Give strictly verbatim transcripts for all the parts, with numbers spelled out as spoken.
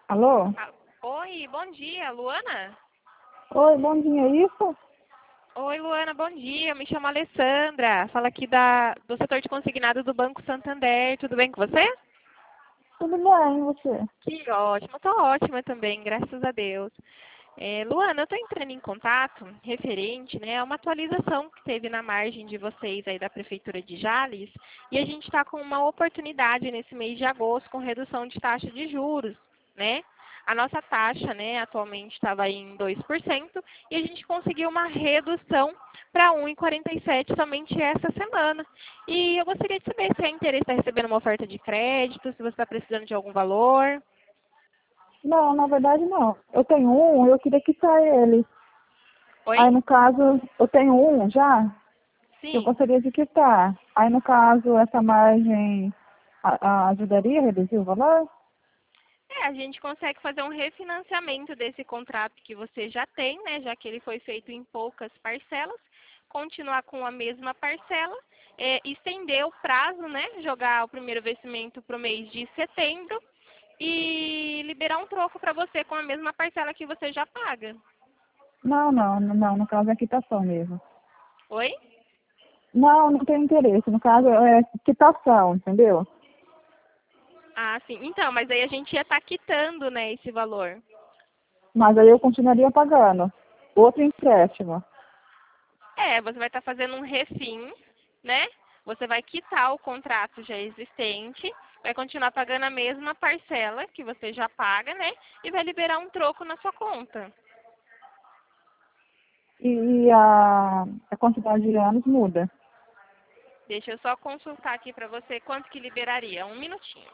Alô? Ah, Oi, bom dia, Luana? Oi, bom dia, é isso? Oi, Luana, bom dia. Eu me chamo Alessandra. Fala aqui da, do setor de consignado do Banco Santander. Tudo bem com você? Tudo bem, e você? Que ótimo, tô ótima também, graças a Deus. É, Luana, eu estou entrando em contato referente, né, a uma atualização que teve na margem de vocês aí da Prefeitura de Jales, e a gente está com uma oportunidade nesse mês de agosto com redução de taxa de juros, né? A nossa taxa, né, atualmente estava em dois por cento e a gente conseguiu uma redução para um vírgula quarenta e sete somente essa semana. E eu gostaria de saber se é interesse está recebendo uma oferta de crédito, se você está precisando de algum valor. Não, na verdade não. Eu tenho um, eu queria quitar ele. Oi? Aí no caso, eu tenho um já, que eu Sim. gostaria de quitar. Aí no caso, essa margem a, a ajudaria a reduzir o valor? É, a gente consegue fazer um refinanciamento desse contrato que você já tem, né? Já que ele foi feito em poucas parcelas, continuar com a mesma parcela, é, estender o prazo, né? Jogar o primeiro vencimento para o mês de setembro e liberar um troco para você com a mesma parcela que você já paga. Não, não, não, no caso é quitação mesmo. Oi? Não, não tenho interesse. No caso é quitação, entendeu? Ah, sim. Então, mas aí a gente ia estar quitando, né, esse valor. Mas aí eu continuaria pagando. Outro empréstimo. É, você vai estar fazendo um refim, né? Você vai quitar o contrato já existente, vai continuar pagando a mesma parcela que você já paga, né? E vai liberar um troco na sua conta. E, e a, a quantidade de anos muda. Deixa eu só consultar aqui para você quanto que liberaria. Um minutinho.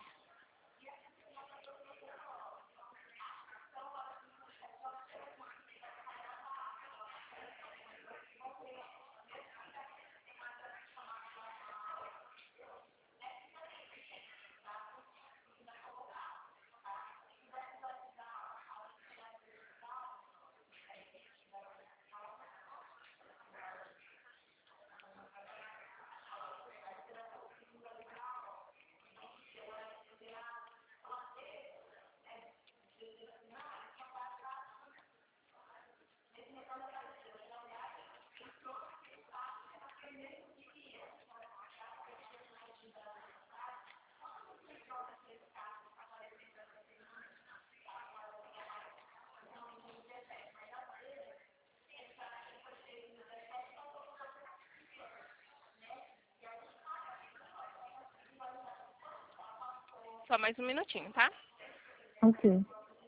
Só mais um minutinho, tá? Ok.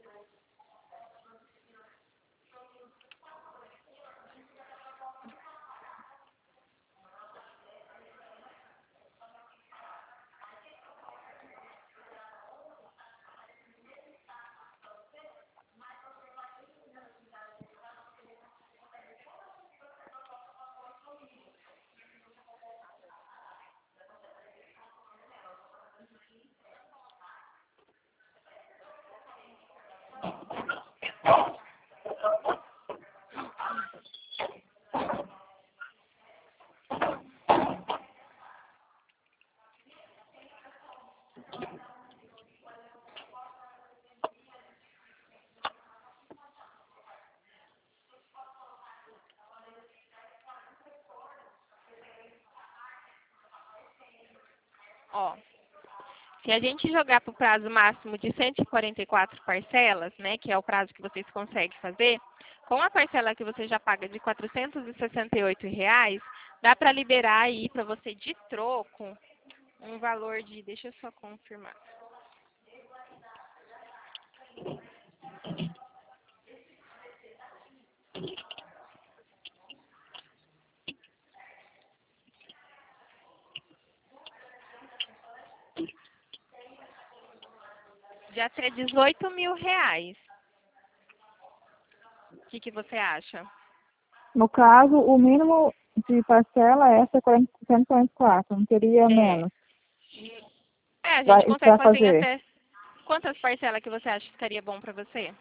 Ó, se a gente jogar para o prazo máximo de cento e quarenta e quatro parcelas, né, que é o prazo que vocês conseguem fazer, com a parcela que você já paga de quatrocentos e sessenta e oito reais, dá para liberar aí para você de troco um valor de, deixa eu só confirmar, de até dezoito mil reais. O que, que você acha? No caso, o mínimo de parcela é essa cento e quarenta e quatro, não teria É, menos é, a gente consegue para fazer em fazer. até quantas parcelas que você acha que ficaria bom para você?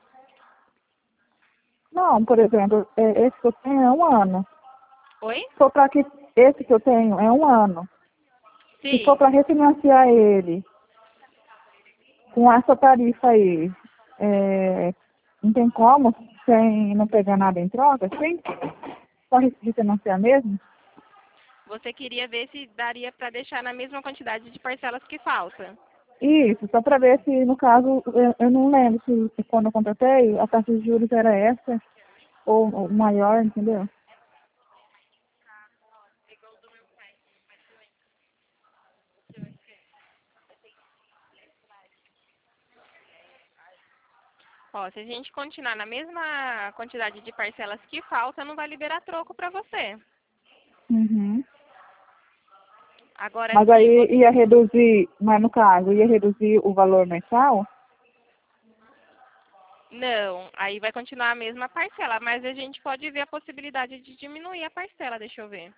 Não, por exemplo, é, esse que eu tenho é um ano. Oi? Se for para que esse que eu tenho é um ano. Se for Sim. para refinanciar ele com essa tarifa aí, é, não tem como, sem não pegar nada em troca, sim? Só refinanciar mesmo? Você queria ver se daria para deixar na mesma quantidade de parcelas que falta. Isso, só para ver se, no caso, eu, eu não lembro se, se quando eu contratei a taxa de juros era essa ou, ou maior, entendeu? Ó, se a gente continuar na mesma quantidade de parcelas que falta, não vai liberar troco para você. Uhum. Agora Mas sim, aí você... ia reduzir, mas no caso, ia reduzir o valor mensal? Não, aí vai continuar a mesma parcela, mas a gente pode ver a possibilidade de diminuir a parcela, deixa eu ver.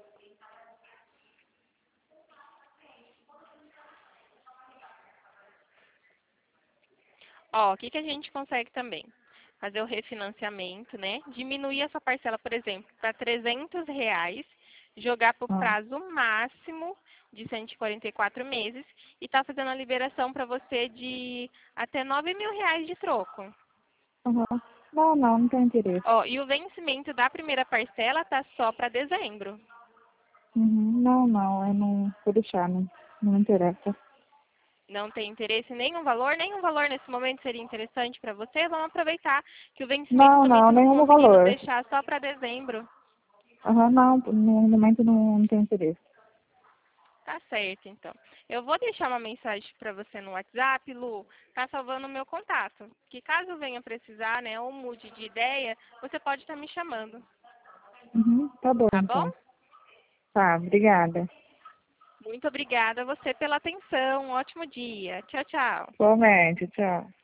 Ó, o que que a gente consegue também? Fazer o refinanciamento, né? Diminuir a sua parcela, por exemplo, para trezentos reais, jogar por Ah, prazo máximo de cento e quarenta e quatro meses e tá fazendo a liberação para você de até nove mil reais de troco. uhum. Não, não, não tem interesse. Ó, e o vencimento da primeira parcela tá só para dezembro. Uhum. Não, não, eu não vou deixar, não, não me interessa. Não tem interesse em nenhum valor, nenhum valor nesse momento seria interessante para você. Vamos aproveitar que o vencimento Não, também não, estamos nenhum conseguindo valor. deixar só para dezembro. Uhum, não, no momento não, não tem interesse. Tá certo, então. Eu vou deixar uma mensagem para você no WhatsApp, Lu. Tá salvando o meu contato. Que caso venha precisar, né, ou mude de ideia, você pode estar me chamando. Uhum, tá bom, Tá bom? então. Tá, obrigada. Muito obrigada a você pela atenção. Um ótimo dia. Tchau, tchau. Igualmente, tchau.